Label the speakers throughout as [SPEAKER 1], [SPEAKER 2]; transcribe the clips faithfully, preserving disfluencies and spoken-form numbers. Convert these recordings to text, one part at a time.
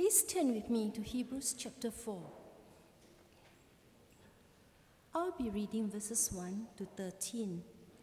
[SPEAKER 1] Please turn with me to Hebrews chapter four. I'll be reading verses one to thirteen.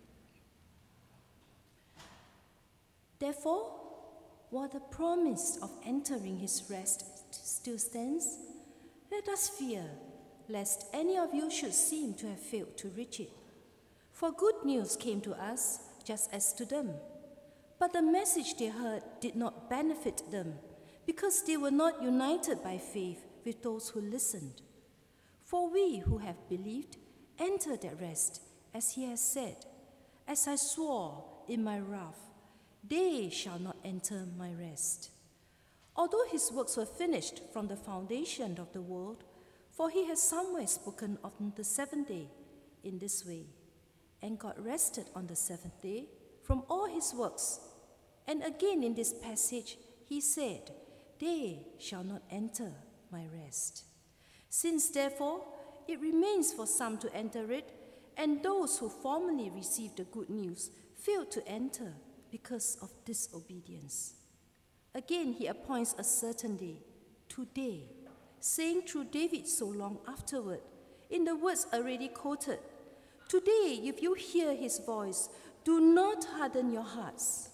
[SPEAKER 1] Therefore, while the promise of entering his rest still stands, let us fear, lest any of you should seem to have failed to reach it. For good news came to us, just as to them. But the message they heard did not benefit them, because they were not united by faith with those who listened. For we who have believed enter that rest, as he has said, "As I swore in my wrath, they shall not enter my rest." Although his works were finished from the foundation of the world, for he has somewhere spoken of the seventh day in this way, "And God rested on the seventh day from all his works." And again in this passage, he said, "They shall not enter my rest." Since therefore it remains for some to enter it, and those who formerly received the good news failed to enter because of disobedience. Again he appoints a certain day, today, saying through David so long afterward, in the words already quoted, "Today, if you hear his voice, do not harden your hearts."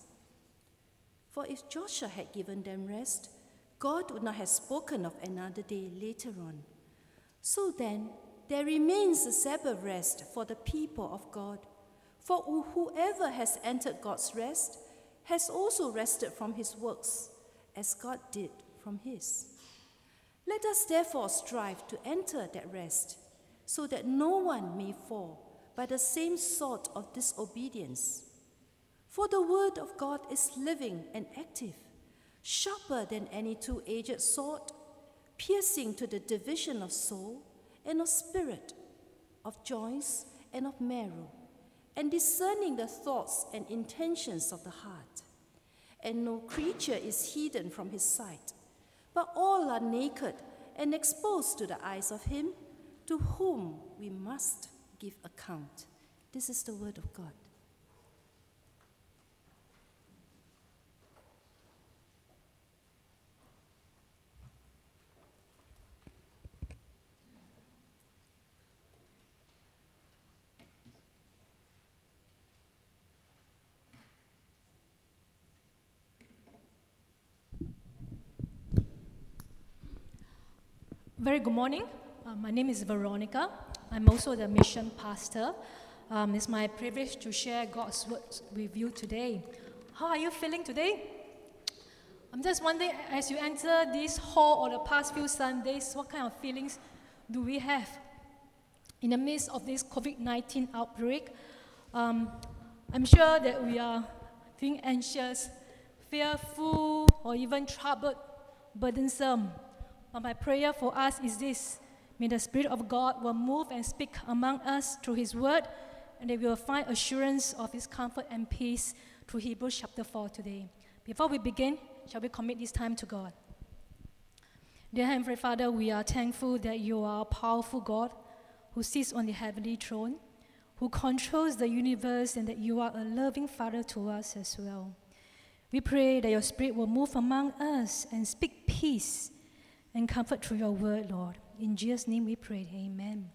[SPEAKER 1] For if Joshua had given them rest, God would not have spoken of another day later on. So then, there remains a Sabbath rest for the people of God. For whoever has entered God's rest has also rested from his works, as God did from his. Let us therefore strive to enter that rest, so that no one may fall by the same sort of disobedience. For the word of God is living and active, sharper than any two-edged sword, piercing to the division of soul and of spirit, of joints and of marrow, and discerning the thoughts and intentions of the heart. And no creature is hidden from his sight, but all are naked and exposed to the eyes of him to whom we must give account. This is the word of God.
[SPEAKER 2] Very good morning. Uh, my name is Veronica. I'm also the mission pastor. Um, it's my privilege to share God's words with you today. How are you feeling today? I'm just wondering, as you enter this hall or the past few Sundays, what kind of feelings do we have? In the midst of this covid nineteen outbreak, um, I'm sure that we are feeling anxious, fearful, or even troubled, burdensome. But my prayer for us is this: may the Spirit of God will move and speak among us through his word, and that we will find assurance of his comfort and peace through Hebrews chapter four today. Before we begin, shall we commit this time to God? Dear Heavenly Father, we are thankful that you are a powerful God who sits on the heavenly throne, who controls the universe, and that you are a loving Father to us as well. We pray that your Spirit will move among us and speak peace and comfort through your word, Lord. In Jesus' name we pray, amen.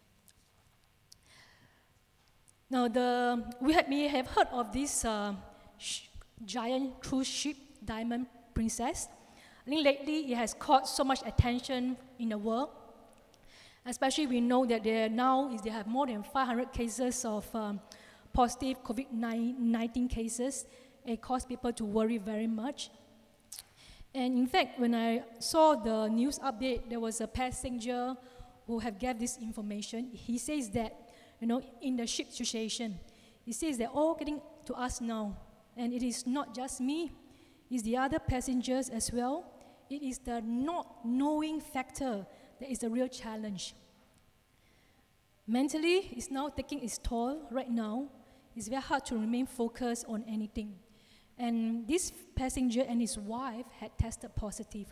[SPEAKER 2] Now, the we have, may have heard of this uh, sh- giant cruise ship, Diamond Princess. I think lately it has caught so much attention in the world. Especially we know that there now is they have more than five hundred cases of um, positive covid nineteen cases. It caused people to worry very much. And in fact, when I saw the news update, there was a passenger who have gave this information. He says that, you know, in the ship situation, he says they're all getting to us now. And it is not just me, it's the other passengers as well. It is the not knowing factor that is the real challenge. Mentally, it's now taking its toll right now. It's very hard to remain focused on anything. And this passenger and his wife had tested positive.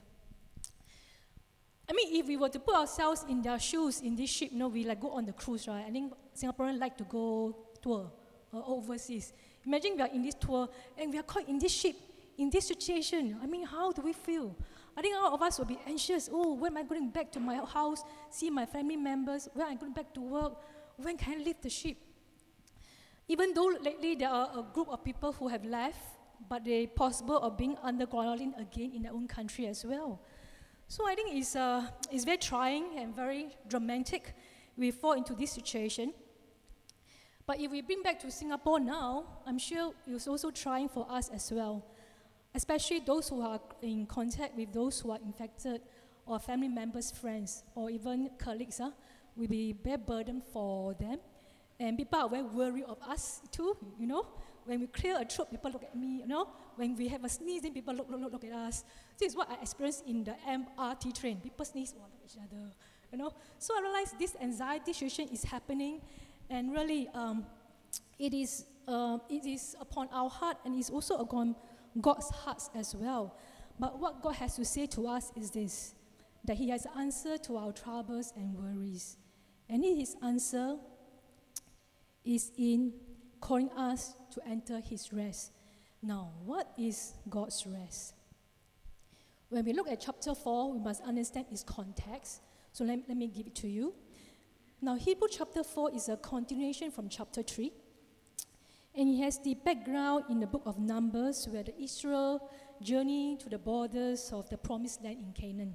[SPEAKER 2] I mean, if we were to put ourselves in their shoes in this ship, you know, we like go on the cruise, right? I think Singaporeans like to go tour uh, overseas. Imagine we are in this tour and we are caught in this ship in this situation, I mean, how do we feel? I think all of us will be anxious. Oh, when am I going back to my house, see my family members? When am I going back to work? When can I leave the ship? Even though lately there are a group of people who have left, but they're possible of being under quarantine again in their own country as well. So I think it's, uh, it's very trying and very dramatic. We fall into this situation. But if we bring back to Singapore now, I'm sure it's also trying for us as well, especially those who are in contact with those who are infected, or family members, friends, or even colleagues. Huh, will be very burden for them. And people are very worried of us too, you know. When we clear a throat, people look at me, you know. When we have a sneezing, people look, look, look, look at us. This is what I experienced in the M R T train. People sneeze, oh, look at each other, you know. So I realized this anxiety situation is happening, and really, um, it is uh, it is upon our heart, and it's also upon God's hearts as well. But what God has to say to us is this, that He has an answer to our troubles and worries. And His answer is in calling us to enter His rest. Now, what is God's rest? When we look at chapter four, we must understand its context. So let, let me give it to you. Now, Hebrew chapter four is a continuation from chapter three. And it has the background in the book of Numbers, where the Israel journey to the borders of the promised land in Canaan.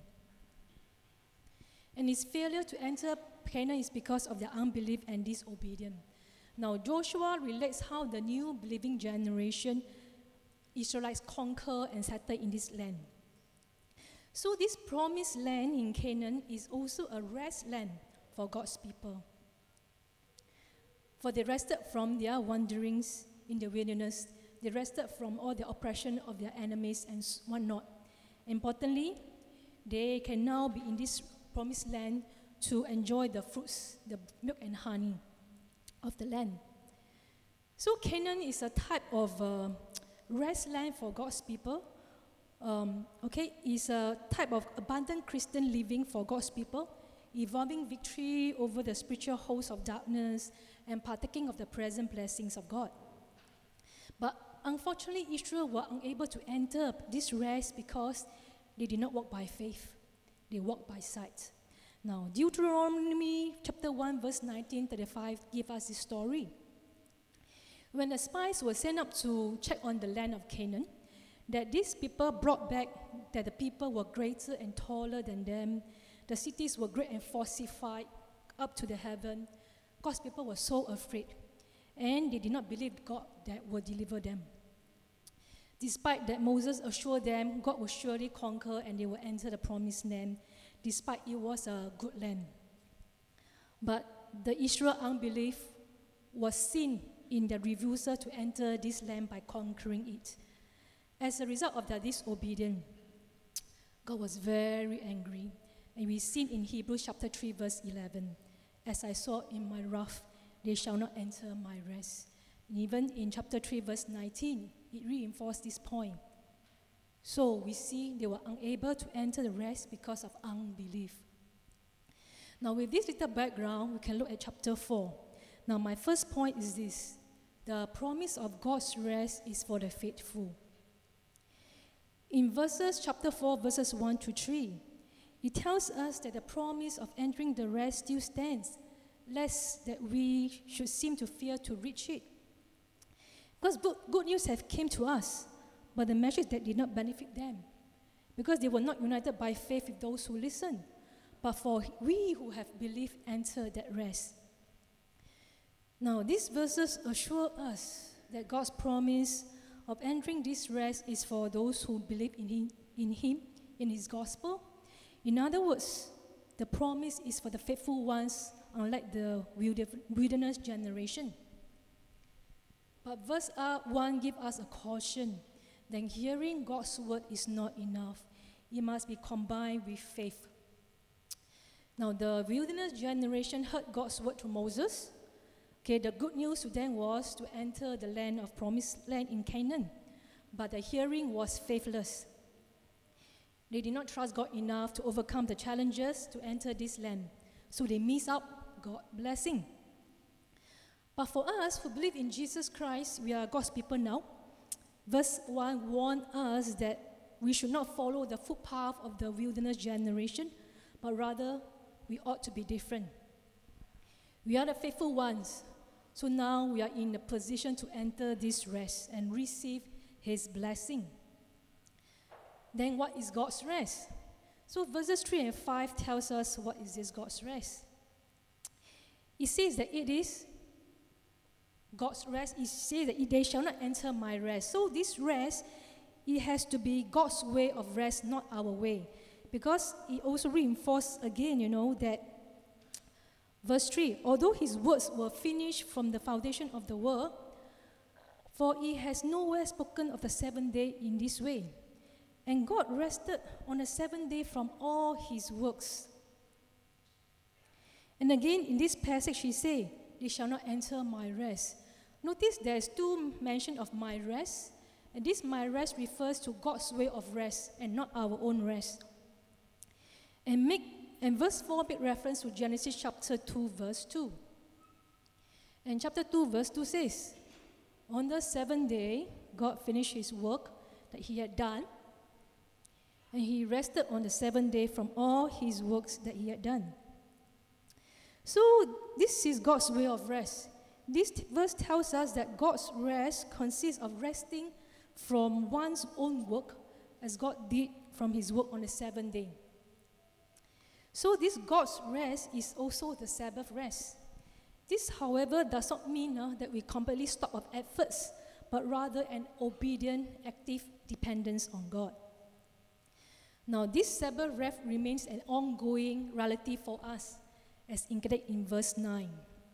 [SPEAKER 2] And its failure to enter Canaan is because of their unbelief and disobedience. Now, Joshua relates how the new believing generation, Israelites, conquer and settle in this land. So this promised land in Canaan is also a rest land for God's people. For they rested from their wanderings in the wilderness. They rested from all the oppression of their enemies and whatnot. Importantly, they can now be in this promised land to enjoy the fruits, the milk and honey of the land. So Canaan is a type of uh, rest land for God's people. Um, okay, it's a type of abundant Christian living for God's people, involving victory over the spiritual hosts of darkness and partaking of the present blessings of God. But unfortunately, Israel were unable to enter this rest because they did not walk by faith. They walked by sight. Now, Deuteronomy chapter one, verse nineteen to thirty-five give us this story. When the spies were sent up to check on the land of Canaan, that these people brought back that the people were greater and taller than them. The cities were great and fortified up to the heaven. God's people were so afraid, and they did not believe God that would deliver them. Despite that, Moses assured them God would surely conquer and they will enter the promised land, despite it was a good land. But the Israel unbelief was seen in their refusal to enter this land by conquering it. As a result of their disobedience, God was very angry. And we see in Hebrews chapter three, verse eleven, as I saw in my wrath, they shall not enter my rest. And even in chapter three, verse nineteen, it reinforced this point. So we see they were unable to enter the rest because of unbelief. Now, with this little background, we can look at chapter four. Now, my first point is this: the promise of God's rest is for the faithful. In verses, chapter four, verses one to three, it tells us that the promise of entering the rest still stands, lest that we should seem to fear to reach it. Because good news have came to us, but the message that did not benefit them, because they were not united by faith with those who listened. But for we who have believed enter that rest. Now, these verses assure us that God's promise of entering this rest is for those who believe in Him, in Him, in His gospel. In other words, the promise is for the faithful ones, unlike the wilderness generation. But verse one gives us a caution that hearing God's word is not enough. It must be combined with faith. Now, the wilderness generation heard God's word to Moses. Okay, the good news to them was to enter the land of promised land in Canaan. But the hearing was faithless. They did not trust God enough to overcome the challenges to enter this land. So they missed out God's blessing. But for us who believe in Jesus Christ, we are God's people now. Verse one warns us that we should not follow the footpath of the wilderness generation, but rather we ought to be different. We are the faithful ones, so now we are in a position to enter this rest and receive His blessing. Then what is God's rest? So verses three and five tells us what is this God's rest. It says that it is God's rest. It says that they shall not enter my rest. So this rest, it has to be God's way of rest, not our way. Because it also reinforces again, you know, that verse three, although His words were finished from the foundation of the world, for He has nowhere spoken of the seventh day in this way. And God rested on the seventh day from all His works. And again, in this passage, He says, they shall not enter my rest. Notice there's two mention of my rest. And this my rest refers to God's way of rest and not our own rest. And make and verse four make reference to Genesis chapter two, verse two. And chapter two, verse two says, on the seventh day, God finished His work that He had done, and He rested on the seventh day from all His works that He had done. So this is God's way of rest. This t- verse tells us that God's rest consists of resting from one's own work as God did from His work on the seventh day. So this God's rest is also the Sabbath rest. This, however, does not mean uh, that we completely stop our efforts, but rather an obedient, active dependence on God. Now, this Sabbath rest remains an ongoing reality for us, as indicated in verse nine.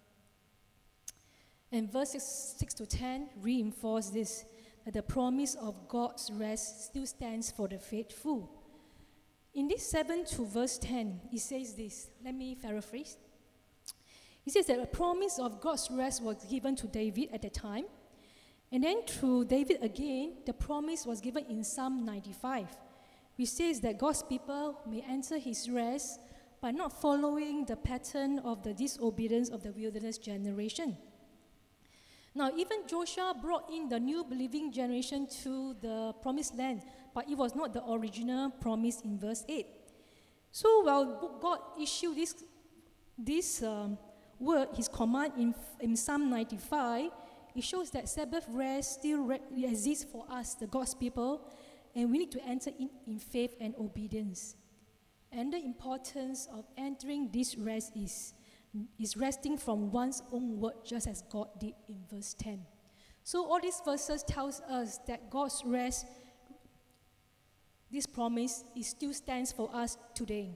[SPEAKER 2] And verses six to ten reinforce this, that the promise of God's rest still stands for the faithful. In this seven to verse ten, it says this. Let me paraphrase. It says that a promise of God's rest was given to David at the time. And then through David again, the promise was given in Psalm ninety-five, which says that God's people may enter His rest by not following the pattern of the disobedience of the wilderness generation. Now, even Joshua brought in the new believing generation to the promised land, but it was not the original promise in verse eight. So while God issued this, this um, word, His command in, in Psalm ninety-five, it shows that Sabbath rest still re- exists for us, the God's people, and we need to enter in, in faith and obedience. And the importance of entering this rest is is resting from one's own word, just as God did in verse ten. So all these verses tells us that God's rest, this promise, it still stands for us today.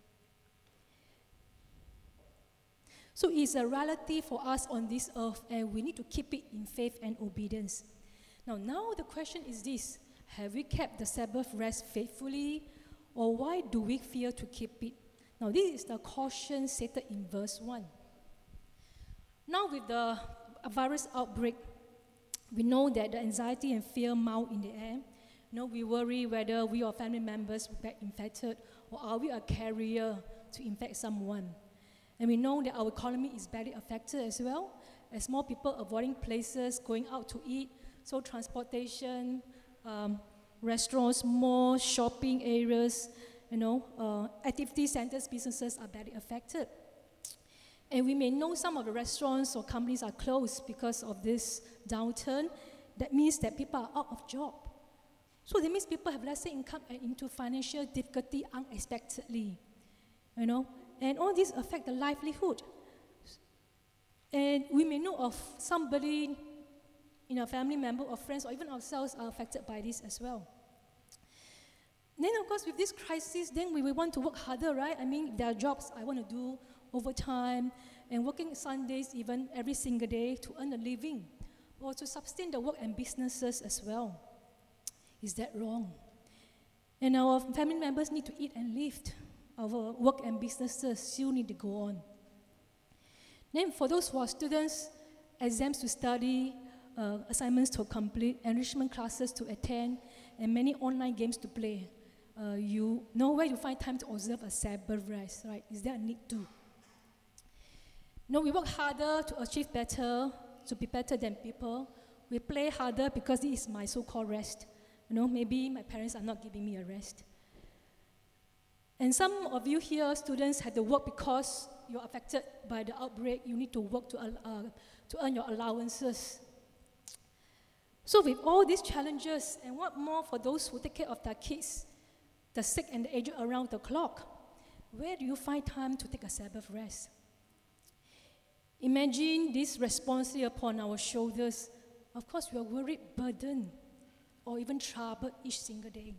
[SPEAKER 2] So it's a reality for us on this earth, and we need to keep it in faith and obedience. Now, now the question is this: have we kept the Sabbath rest faithfully, or why do we fear to keep it? Now, this is the caution stated in verse one. Now, with the virus outbreak, we know that the anxiety and fear mount in the air. You know, we worry whether we or family members will get infected, or are we a carrier to infect someone. And we know that our economy is badly affected as well, as more people avoiding places, going out to eat, so transportation, um, restaurants, malls, shopping areas, you know, uh, activity centers, businesses are badly affected. And we may know some of the restaurants or companies are closed because of this downturn. That means that people are out of job. So that means people have lesser income and into financial difficulty unexpectedly, you know. And all this affect the livelihood. And we may know of somebody in a family member or friends or even ourselves are affected by this as well. Then, of course, with this crisis, then we will want to work harder, right? I mean, there are jobs I want to do overtime and working Sundays even every single day to earn a living or to sustain the work and businesses as well. Is that wrong? And our family members need to eat and live. Our work and businesses still need to go on. Then for those who are students, exams to study, uh, assignments to complete, enrichment classes to attend, and many online games to play. Uh, you know where you find time to observe a Sabbath rest, right? Is there a need to? No, we work harder to achieve better, to be better than people. We play harder because this is my so-called rest. You know, maybe my parents are not giving me a rest. And some of you here, students, had to work because you're affected by the outbreak. You need to work to, uh, to earn your allowances. So with all these challenges, and what more for those who take care of their kids, the sick and the aged around the clock, where do you find time to take a Sabbath rest? Imagine this responsibility upon our shoulders. Of course, we are worried, burdened, or even troubled each single day.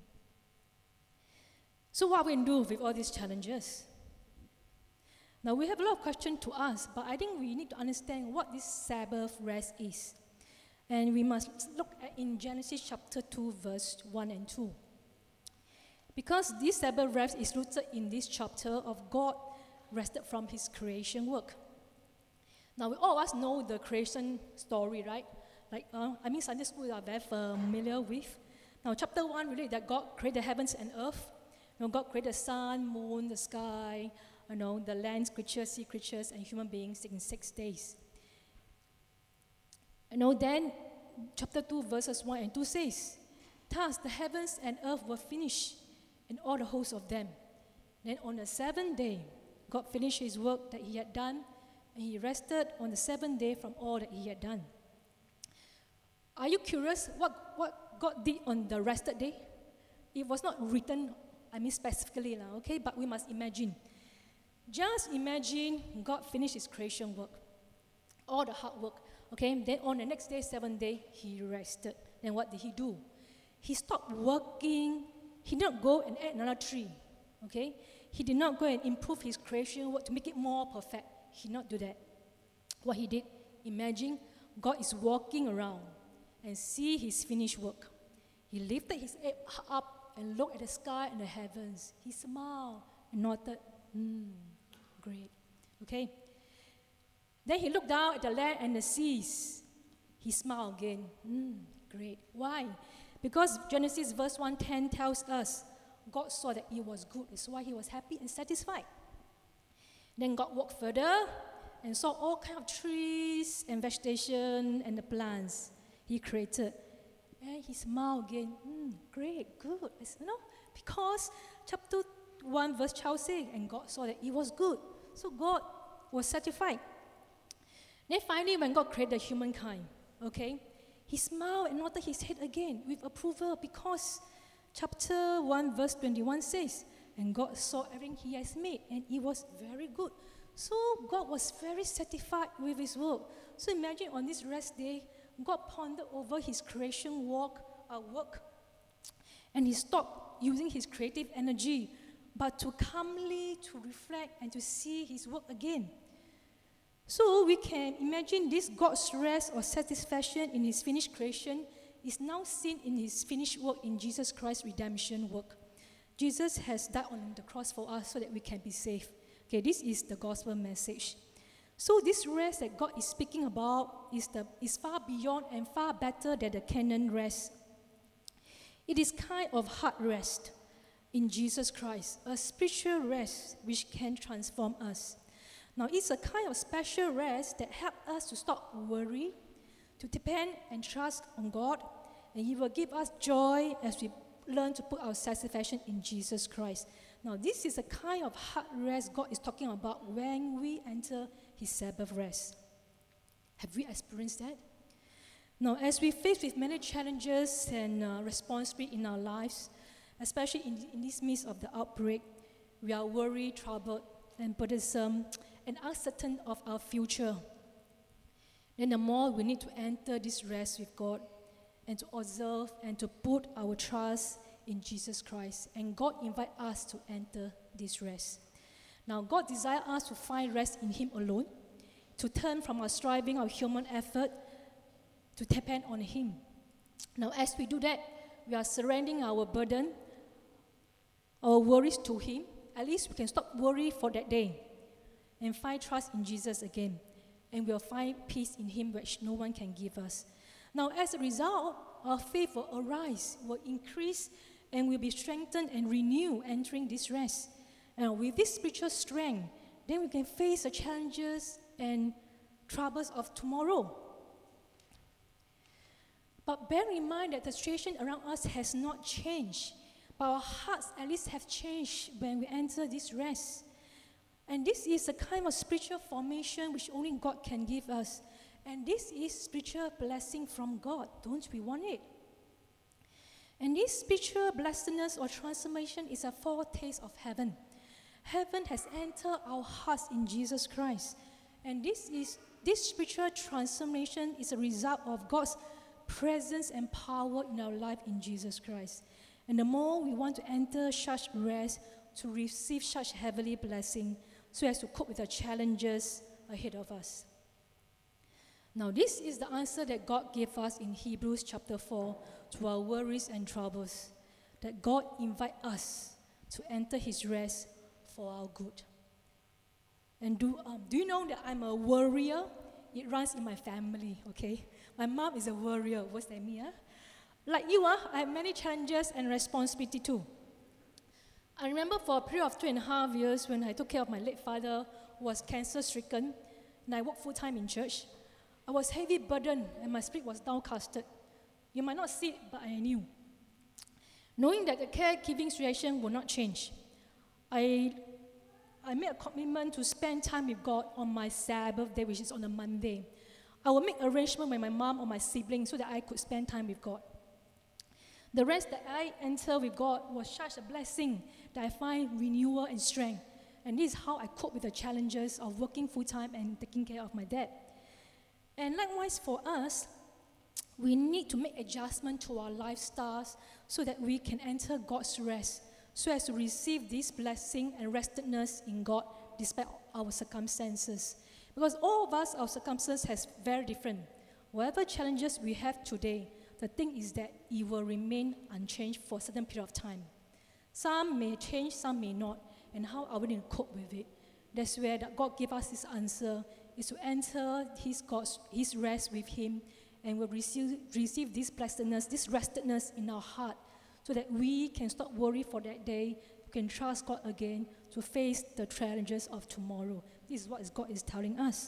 [SPEAKER 2] So what we can do with all these challenges? Now, we have a lot of questions to ask, but I think we need to understand what this Sabbath rest is. And we must look at in Genesis chapter two, verse one and two. Because this Sabbath rest is rooted in this chapter of God rested from his creation work. Now, we all of us know the creation story, right? Like, uh, I mean, Sunday school are very familiar with. Now, chapter one really that God created the heavens and earth. You know, God created the sun, moon, the sky, you know, the land creatures, sea creatures, and human beings in six days. You know, then chapter two, verses one and two says, "Thus the heavens and earth were finished, and all the hosts of them. Then on the seventh day, God finished his work that he had done, and he rested on the seventh day from all that he had done." Are you curious what, what God did on the rested day? It was not written, I mean specifically, okay, but we must imagine. Just imagine God finished his creation work, all the hard work, okay? Then on the next day, seventh day, he rested. Then what did he do? He stopped working. He did not go and add another tree, okay? He did not go and improve his creation work to make it more perfect. He did not do that. What he did, imagine God is walking around and see his finished work. He lifted his head up and looked at the sky and the heavens. He smiled and nodded, hmm, great, okay? Then he looked down at the land and the seas. He smiled again, hmm, great. Why? Because Genesis verse one ten tells us God saw that it was good. That's why he was happy and satisfied. Then God walked further and saw all kinds of trees and vegetation and the plants he created. And he smiled again. Mm, great, good. It's, you know, because chapter one verse twelve says, and God saw that it was good. So God was satisfied. Then finally, when God created humankind, okay, he smiled and nodded his head again with approval because chapter one verse twenty-one says, and God saw everything he has made, and it was very good. So God was very satisfied with his work. So imagine on this rest day, God pondered over his creation work, uh, work, and he stopped using his creative energy, but to calmly to reflect and to see his work again. So we can imagine this God's rest or satisfaction in his finished creation is now seen in his finished work in Jesus Christ's redemption work. Jesus has died on the cross for us so that we can be saved. Okay, this is the gospel message. So this rest that God is speaking about is, the, is far beyond and far better than the Canaan rest. It is kind of heart rest in Jesus Christ, a spiritual rest which can transform us. Now, it's a kind of special rest that helps us to stop worry, to depend and trust on God, and He will give us joy as we learn to put our satisfaction in Jesus Christ. Now, this is a kind of heart rest God is talking about when we enter His Sabbath rest. Have we experienced that? Now, as we face with many challenges and uh, responsibility in our lives, especially in, in this midst of the outbreak, we are worried, troubled, and burdensome, and uncertain of our future. Then the more we need to enter this rest with God and to observe and to put our trust in Jesus Christ. And God invites us to enter this rest. Now, God desires us to find rest in Him alone, to turn from our striving, our human effort, to depend on Him. Now, as we do that, we are surrendering our burden, our worries to Him. At least we can stop worry for that day and find trust in Jesus again. And we'll find peace in Him which no one can give us. Now, as a result, our faith will arise, will increase, and will be strengthened and renewed entering this rest. And with this spiritual strength, then we can face the challenges and troubles of tomorrow. But bear in mind that the situation around us has not changed. But our hearts at least have changed when we enter this rest. And this is a kind of spiritual formation which only God can give us. And this is spiritual blessing from God. Don't we want it? And this spiritual blessedness or transformation is a foretaste of heaven. Heaven has entered our hearts in Jesus Christ. And this is this spiritual transformation is a result of God's presence and power in our life in Jesus Christ. And the more we want to enter such rest, to receive such heavenly blessing, so as to cope with the challenges ahead of us. Now, this is the answer that God gave us in Hebrews chapter four to our worries and troubles, that God invites us to enter his rest for our good. And do, um, do you know that I'm a worrier? It runs in my family, okay? My mom is a worrier. What's that mean? Huh? Like you, uh, I have many challenges and responsibility too. I remember for a period of two and a half years when I took care of my late father, who was cancer-stricken, and I worked full-time in church. I was heavy burdened and my spirit was downcasted. You might not see it, but I knew. Knowing that the caregiving situation will not change, I, I made a commitment to spend time with God on my Sabbath day, which is on a Monday. I will make arrangements with my mom or my siblings so that I could spend time with God. The rest that I enter with God was such a blessing that I find renewal and strength. And this is how I cope with the challenges of working full-time and taking care of my dad. And likewise for us, we need to make adjustment to our lifestyles so that we can enter God's rest, so as to receive this blessing and restedness in God despite our circumstances. Because all of us, our circumstances has very different. Whatever challenges we have today, the thing is that it will remain unchanged for a certain period of time. Some may change, some may not. And how are we going to cope with it? That's where that God gave us this answer, is to enter his, God's, his rest with him, and we'll receive, receive this blessedness, this restedness in our heart, so that we can stop worry for that day, we can trust God again to face the challenges of tomorrow. This is what God is telling us.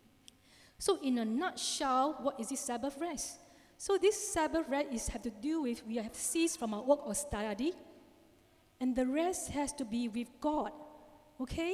[SPEAKER 2] So in a nutshell, what is this Sabbath rest? So this Sabbath rest is have to do with we have ceased from our work or study, and the rest has to be with God, okay?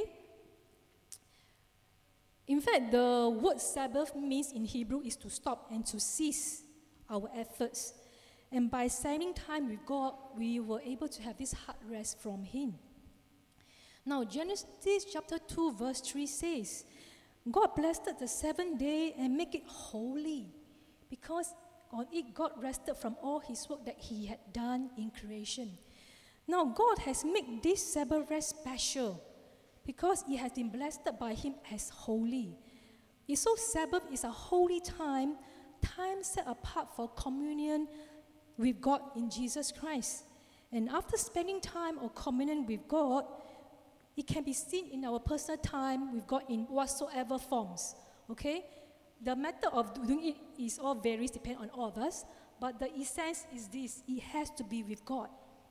[SPEAKER 2] In fact, the word Sabbath means in Hebrew is to stop and to cease our efforts. And by spending time with God, we were able to have this heart rest from him. Now, Genesis chapter two, verse three says, God blessed the seventh day and make it holy, because on it God rested from all his work that he had done in creation. Now, God has made this Sabbath rest special, because it has been blessed by him as holy. It's so Sabbath is a holy time, time set apart for communion with God in Jesus Christ. And after spending time or communion with God, it can be seen in our personal time with God in whatsoever forms, okay? The method of doing it is all varies, depending on all of us, but the essence is this, it has to be with God.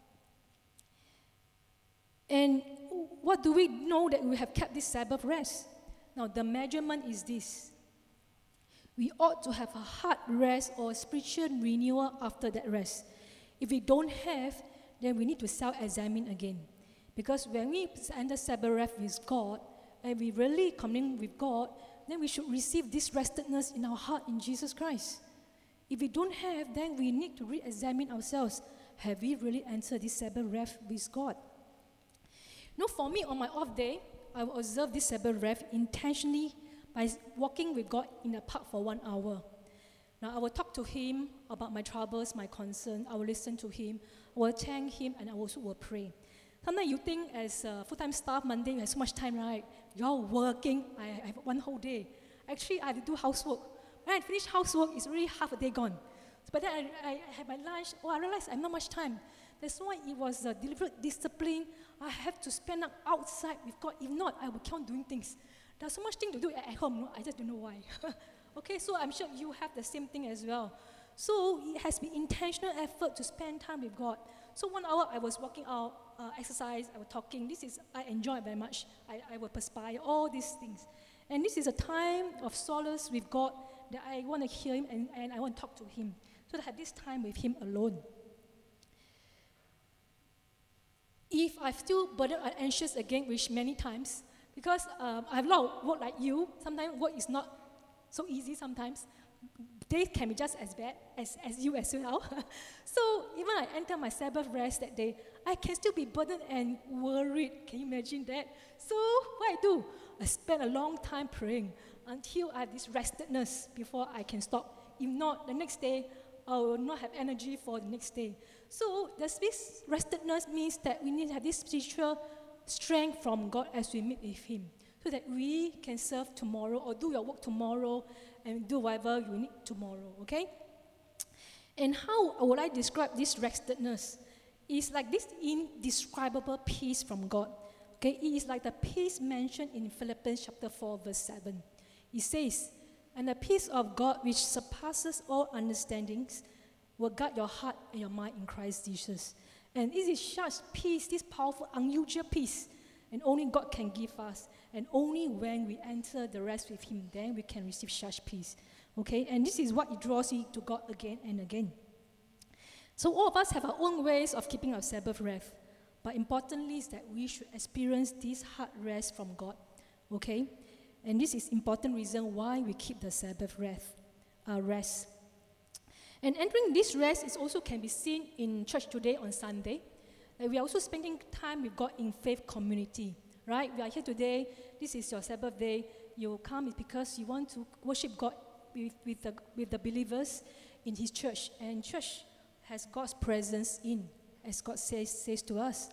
[SPEAKER 2] And what do we know that we have kept this Sabbath rest? Now, the measurement is this. We ought to have a heart rest or spiritual renewal after that rest. If we don't have, then we need to self-examine again. Because when we enter Sabbath rest with God, and we really commune with God, then we should receive this restedness in our heart in Jesus Christ. If we don't have, then we need to re-examine ourselves. Have we really entered this Sabbath rest with God? You know, for me, on my off day, I will observe this Sabbath rest intentionally by walking with God in a park for one hour. Now, I will talk to him about my troubles, my concerns. I will listen to him. I will thank him, and I also will pray. Sometimes you think as a full-time staff, Monday, you have so much time, right? You're working, I have one whole day. Actually, I have to do housework. When I finish housework, it's really half a day gone. But then I, I have my lunch. Oh, I realized I have not much time. That's why it was a deliberate discipline. I have to spend up outside with God. If not, I will keep on doing things. There's so much thing to do at home. No? I just don't know why. Okay, so I'm sure you have the same thing as well. So it has been intentional effort to spend time with God. So one hour I was walking out, uh, exercise, I was talking. This is, I enjoy it very much. I, I will perspire, all these things. And this is a time of solace with God that I want to hear him and, and I want to talk to him. so that I have this time with Him alone. If I feel burdened or anxious again, which many times, because um, I have a lot of work like you, sometimes work is not so easy sometimes. Days can be just as bad as, as you as well. So even I enter my Sabbath rest that day, I can still be burdened and worried. Can you imagine that? So what I do? I spend a long time praying until I have this restedness before I can stop. If not, the next day, I will not have energy for the next day. So this restedness means that we need to have this spiritual strength from God as we meet with Him, so that we can serve tomorrow or do your work tomorrow and do whatever you need tomorrow, okay? And how would I describe this restedness? It's like this indescribable peace from God. Okay, it is like the peace mentioned in Philippians chapter four, verse seven. It says, "And the peace of God, which surpasses all understandings, will guard your heart and your mind in Christ Jesus." And it is such peace, this powerful, unusual peace, and only God can give us. And only when we enter the rest with Him, then we can receive such peace. Okay, and this is what it draws you to God again and again. So all of us have our own ways of keeping our Sabbath rest. But importantly is that we should experience this heart rest from God. Okay? And this is important reason why we keep the Sabbath rest. Uh, rest. And entering this rest is also can be seen in church today on Sunday. Uh, we are also spending time with God in faith community. Right? We are here today. This is your Sabbath day. You come because you want to worship God with, with, the, with the believers in His church. And church has God's presence in, as God says, says to us.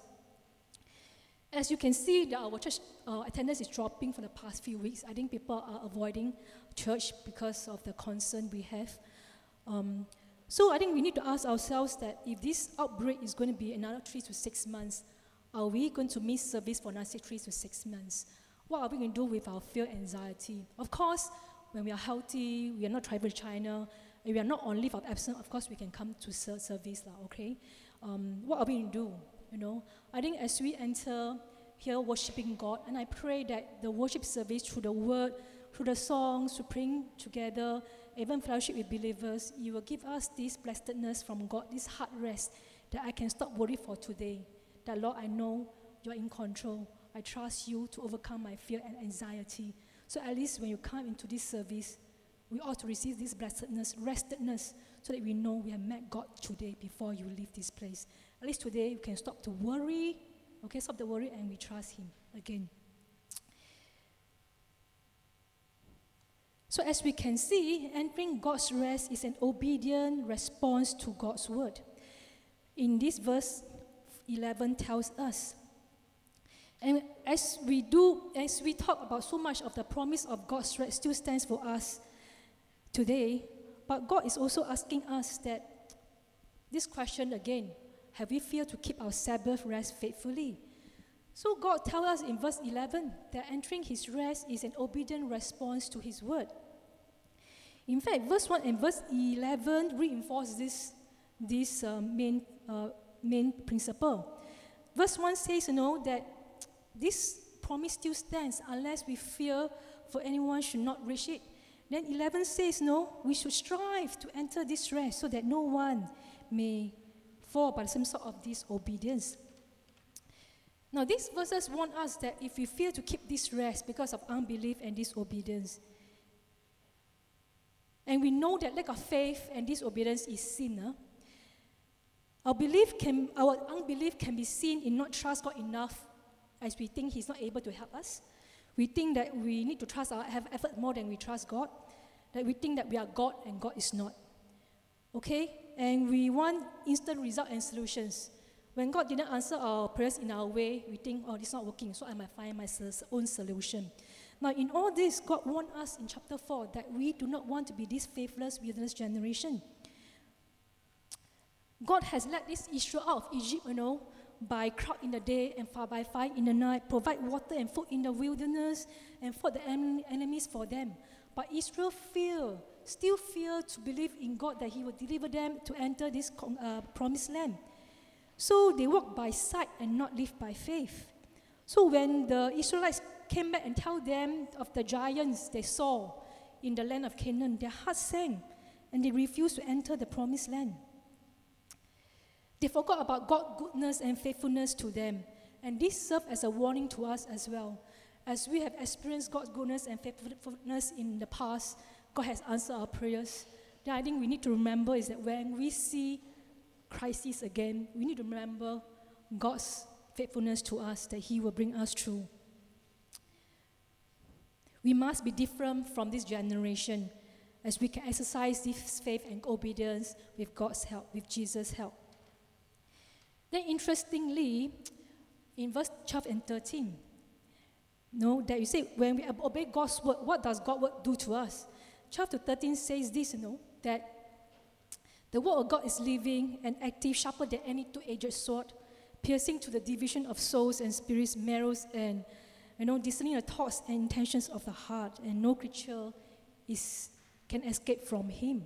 [SPEAKER 2] As you can see, that our church uh, attendance is dropping for the past few weeks. I think people are avoiding church because of the concern we have. Um, so I think we need to ask ourselves that if this outbreak is going to be another three to six months, are we going to miss service for another three to six months? What are we going to do with our fear and anxiety? Of course, when we are healthy, we are not traveling to China, and we are not on leave of absence, of course we can come to service, okay? Um, what are we going to do? You know, I think as we enter here worshiping God, and I pray that the worship service through the word, through the songs, through praying together, even fellowship with believers, you will give us this blessedness from God, this heart rest, that I can stop worry for today. That, Lord, I know you're in control. I trust you to overcome my fear and anxiety. So at least when you come into this service, we ought to receive this blessedness, restedness, so that we know we have met God today before you leave this place. At least today, you can stop to worry, okay, stop the worry, and we trust Him again. So as we can see, entering God's rest is an obedient response to God's word. In this verse, eleven tells us, and as we do, as we talk about so much of the promise of God's rest still stands for us today, but God is also asking us that this question again, have we failed to keep our Sabbath rest faithfully? So God tells us in verse eleven that entering His rest is an obedient response to His word. In fact, verse one and verse eleven reinforce this, this uh, main, uh, main principle. Verse one says, you know, that this promise still stands unless we fear for anyone should not reach it. Then eleven says, no, we should strive to enter this rest so that no one may fall by some sort of disobedience. Now, these verses warn us that if we fail to keep this rest because of unbelief and disobedience, and we know that lack of faith and disobedience is sin, huh? our belief can, our unbelief can be seen in not trust God enough, as we think He's not able to help us. We think that we need to trust our have effort more than we trust God. That we think that we are God and God is not. Okay? And we want instant result and solutions. When God didn't answer our prayers in our way, we think, oh, this is not working, so I might find my own solution. Now, in all this, God warned us in chapter four that we do not want to be this faithless wilderness generation. God has led this Israel out of Egypt, you know, by crowd in the day and fire by fire in the night, provide water and food in the wilderness, and fought the en- enemies for them. But Israel feared, still feared to believe in God that He would deliver them to enter this uh, promised land. So they walked by sight and not live by faith. So when the Israelites came back and told them of the giants they saw in the land of Canaan, their hearts sank. and they refused to enter the promised land. They forgot about God's goodness and faithfulness to them. And this served as a warning to us as well. As we have experienced God's goodness and faithfulness in the past, God has answered our prayers. Then I think we need to remember is that when we see crises again, we need to remember God's faithfulness to us, that He will bring us through. We must be different from this generation as we can exercise this faith and obedience with God's help, with Jesus' help. Then interestingly, in verse twelve and thirteen, no, that you say, when we obey God's word, what does God's word do to us? twelve to thirteen says this, you know, that the word of God is living and active, sharper than any two-edged sword, piercing to the division of souls and spirits, marrows, and, you know, discerning the thoughts and intentions of the heart, and no creature is can escape from him.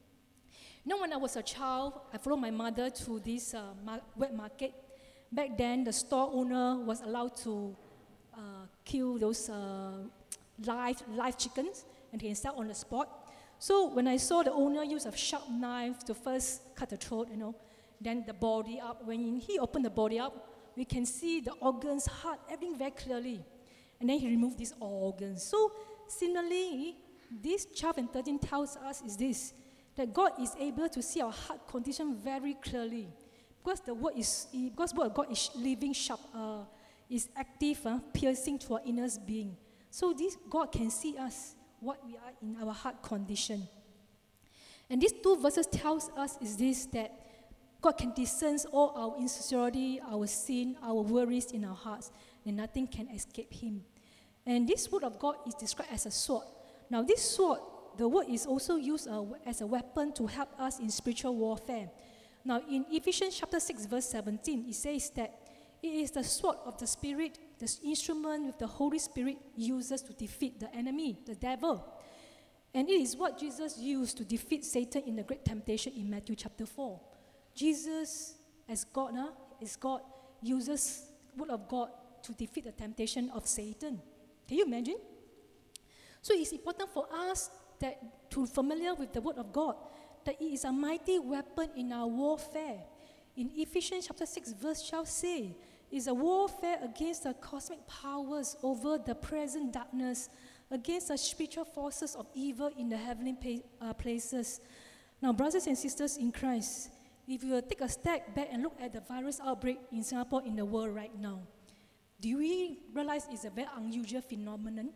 [SPEAKER 2] You know, when I was a child, I followed my mother to this uh, mar- wet market. Back then, the store owner was allowed to uh, kill those uh, live, live chickens, and he can sell on the spot. So when I saw the owner use a sharp knife to first cut the throat, you know, then the body up. When he opened the body up, we can see the organs, heart, everything very clearly. And then he removed these organs. So similarly, this twelve and thirteen tells us is this, that God is able to see our heart condition very clearly. Because the word is, because word of God is living, sharp, uh, is active, uh, piercing to our inner being. So this God can see us, what we are in our heart condition. And these two verses tells us is this, that God can discern all our insecurity, our sin, our worries in our hearts, and nothing can escape Him. And this word of God is described as a sword. Now this sword, the word is also used uh, as a weapon to help us in spiritual warfare. Now in Ephesians chapter six verse seventeen, it says that it is the sword of the Spirit, the instrument with the Holy Spirit uses to defeat the enemy, the devil. And it is what Jesus used to defeat Satan in the great temptation in Matthew chapter four. Jesus, as God, uh, as God, uses the word of God to defeat the temptation of Satan. Can you imagine? So it's important for us that to familiar with the word of God, that it is a mighty weapon in our warfare. In Ephesians chapter six verse twelve say, is a warfare against the cosmic powers over the present darkness, against the spiritual forces of evil in the heavenly pa- uh, places. Now, brothers and sisters in Christ, if you take a step back and look at the virus outbreak in Singapore, in the world right now, do we realize it's a very unusual phenomenon?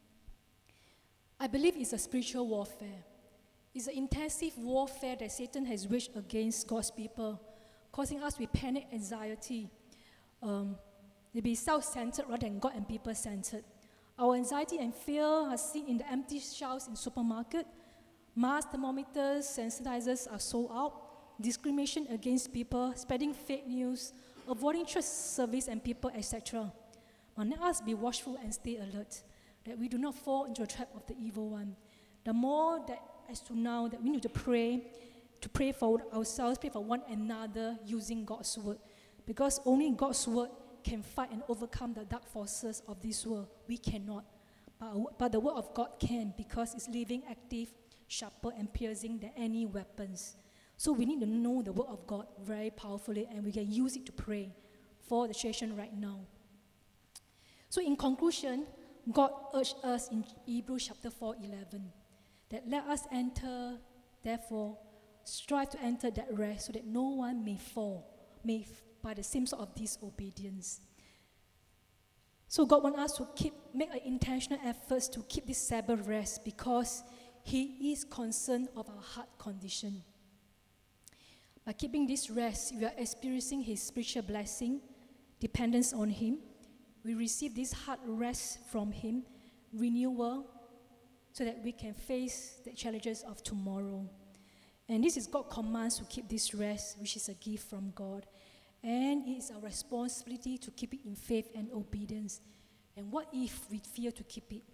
[SPEAKER 2] I believe it's a spiritual warfare. It's an intensive warfare that Satan has waged against God's people, causing us with panic, anxiety. Um, they be self-centered rather than God and people-centered. Our anxiety and fear are seen in the empty shelves in supermarket. Mass thermometers, sensitizers are sold out. Discrimination against people, spreading fake news, avoiding church service and people, et cetera. But let us be watchful and stay alert, that we do not fall into the trap of the evil one. The more that, as to now, that we need to pray, to pray for ourselves, pray for one another using God's word. Because only God's word can fight and overcome the dark forces of this world. We cannot. But, but the word of God can, because it's living, active, sharper, and piercing than any weapons. So we need to know the word of God very powerfully, and we can use it to pray for the situation right now. So in conclusion, God urged us in Hebrews chapter four eleven that let us enter, therefore, strive to enter that rest so that no one may fall, may f- by the same sort of disobedience. So God wants us to keep, make an intentional effort to keep this Sabbath rest because He is concerned of our heart condition. By keeping this rest, we are experiencing His spiritual blessing, dependence on Him. We receive this heart rest from Him, renewal, so that we can face the challenges of tomorrow. And this is God's commands to keep this rest, which is a gift from God. And it is our responsibility to keep it in faith and obedience. And what if we fear to keep it?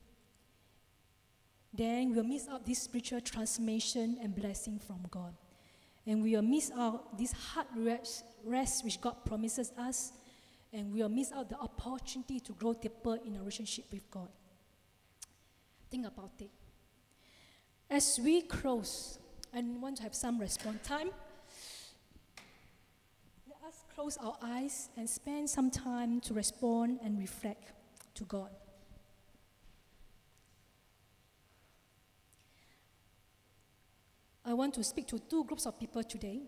[SPEAKER 2] Then we'll miss out this spiritual transformation and blessing from God. And we will miss out this heart rest, rest which God promises us. And we will miss out the opportunity to grow deeper in a relationship with God. Think about it. As we close, and want to have some response time. Let us close our eyes and spend some time to respond and reflect to God. I want to speak to two groups of people today.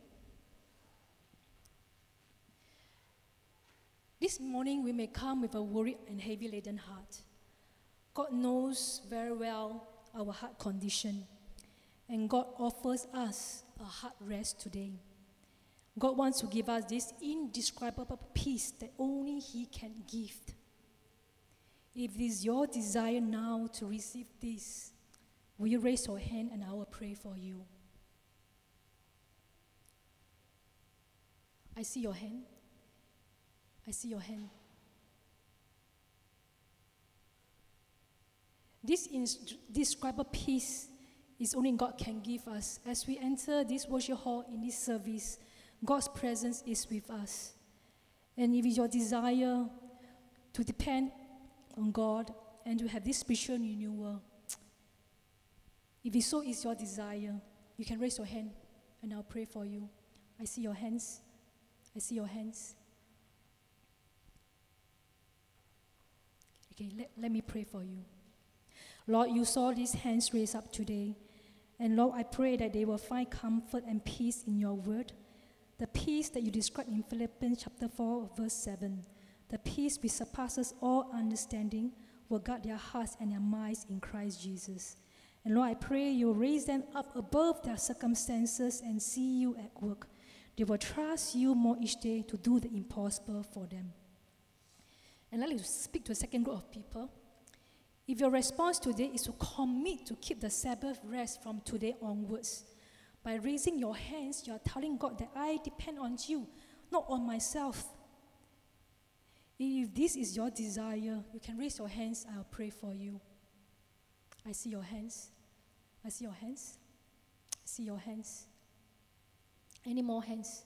[SPEAKER 2] This morning, we may come with a worried and heavy laden heart. God knows very well our heart condition, and God offers us a heart rest today. God wants to give us this indescribable peace that only He can give. If it is your desire now to receive this, will you raise your hand and I will pray for you? I see your hand. I see your hand. This indescribable peace is only God can give us. As we enter this worship hall in this service, God's presence is with us. And if it's your desire to depend on God and to have this spiritual renewal, if it so is your desire, you can raise your hand and I'll pray for you. I see your hands. I see your hands. Okay, let, let me pray for you. Lord, you saw these hands raised up today. And Lord, I pray that they will find comfort and peace in your word. The peace that you described in Philippians chapter four, verse seven. The peace which surpasses all understanding will guard their hearts and their minds in Christ Jesus. And Lord, I pray you raise them up above their circumstances and see you at work. They will trust you more each day to do the impossible for them. And let me speak to a second group of people. If your response today is to commit to keep the Sabbath rest from today onwards, by raising your hands, you are telling God that I depend on you, not on myself. If this is your desire, you can raise your hands, I'll pray for you. I see your hands. I see your hands. I see your hands. Any more hands?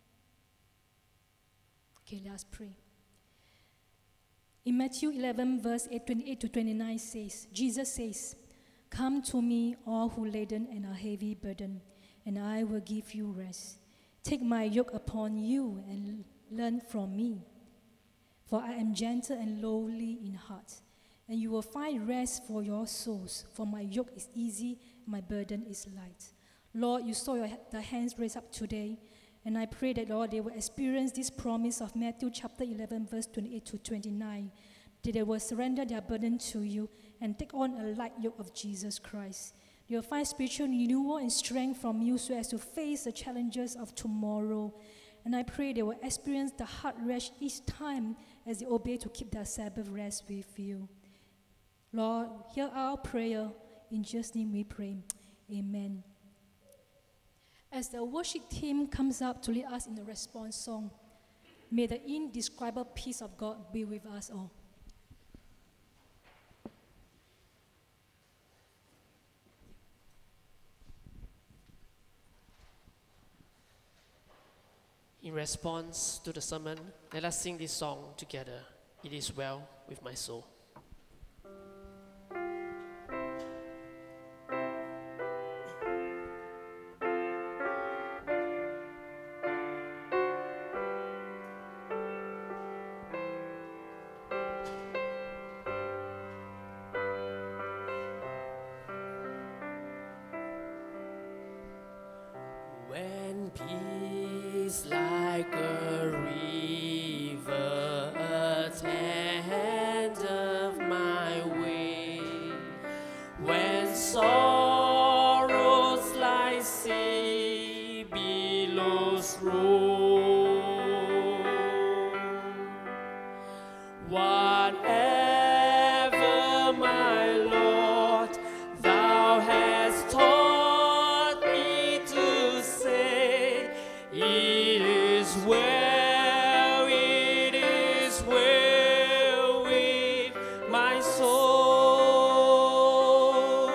[SPEAKER 2] Okay, let us pray. In Matthew eleven, verse eight, twenty-eight to twenty-nine says, Jesus says, "Come to me, all who laden and are heavy burdened, and I will give you rest. Take my yoke upon you and learn from me. For I am gentle and lowly in heart, and you will find rest for your souls. For my yoke is easy, and my burden is light." Lord, you saw your, the hands raised up today, and I pray that, Lord, they will experience this promise of Matthew chapter eleven, verse twenty-eight to twenty-nine, that they will surrender their burden to you and take on a light yoke of Jesus Christ. They will find spiritual renewal and strength from you so as to face the challenges of tomorrow. And I pray they will experience the heart rest each time as they obey to keep their Sabbath rest with you. Lord, hear our prayer. In Jesus' name we pray. Amen. As the worship team comes up to lead us in the response song, may the indescribable peace of God be with us all.
[SPEAKER 3] In response to the sermon, let us sing this song together. It is well with my soul. When peace like a river attendeth my way, when sorrows like sea billows roll, whatever my Lord thou hast taught me to say, it is well, it is well with my soul.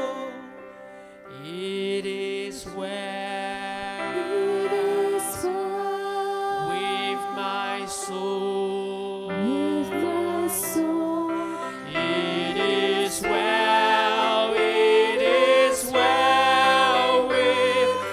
[SPEAKER 3] It is well, it is well with my soul. With my soul. It is well, it is well with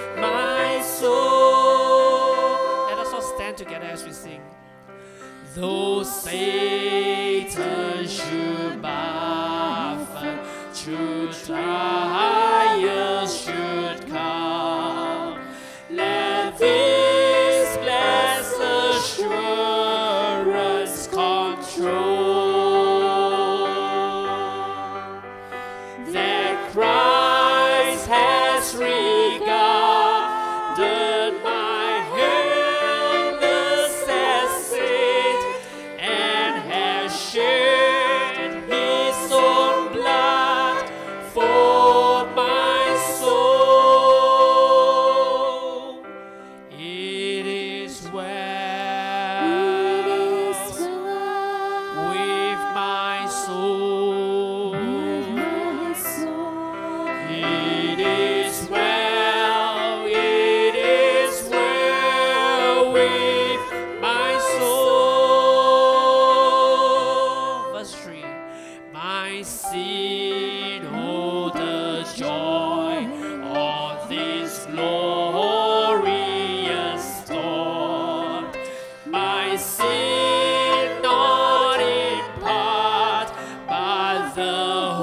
[SPEAKER 3] Though Satan should buffet, should trials should come, let this blessed assurance control that Christ has regarded my helpless estate and has shed his own blood for my soul. It is well with my soul. It is well, it is well with my soul. Verse three. My sin, oh the joy of this glorious dawn. My sin not in part, but the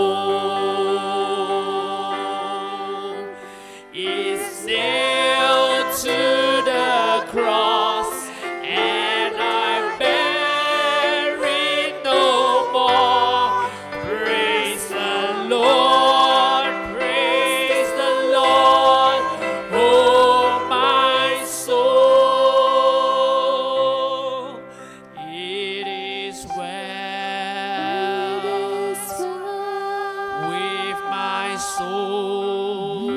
[SPEAKER 3] whole is nailed to the cross, and I bear it no more. Praise the Lord, praise the Lord, oh my soul. It is well with my soul.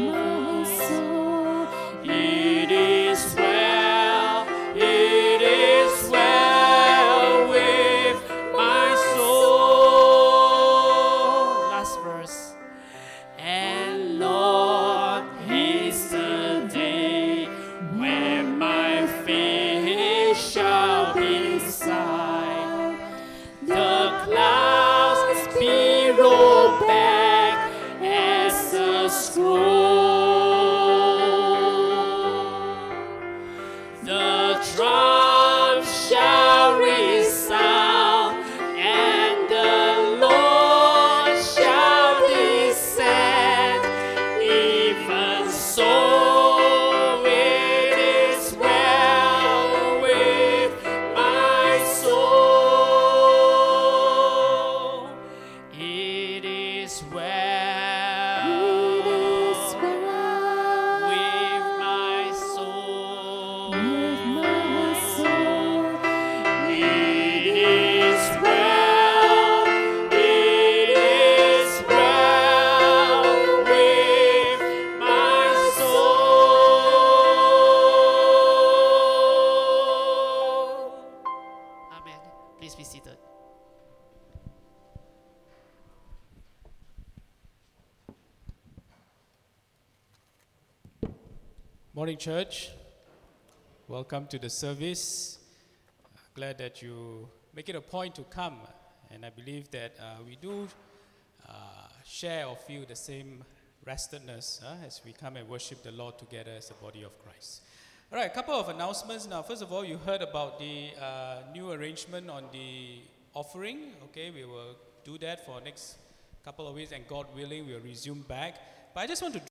[SPEAKER 3] It is well, it is well with my soul. Last verse. And Lord, hasten the day when my face shall be sight. The clouds be rolled back as a scroll. The trump shall resound, and the Lord shall descend. Even so, it is well with my soul. It is well with my soul. It is well, it is well with my soul. Amen. Please be seated.
[SPEAKER 4] Morning, church. Welcome to the service. Glad that you make it a point to come, and I believe that uh, we do uh, share or feel the same restedness uh, as we come and worship the Lord together as the body of Christ. All right, a couple of announcements now. First of all, you heard about the uh, new arrangement on the offering. Okay, we will do that for next couple of weeks, and God willing, we'll resume back. But I just want to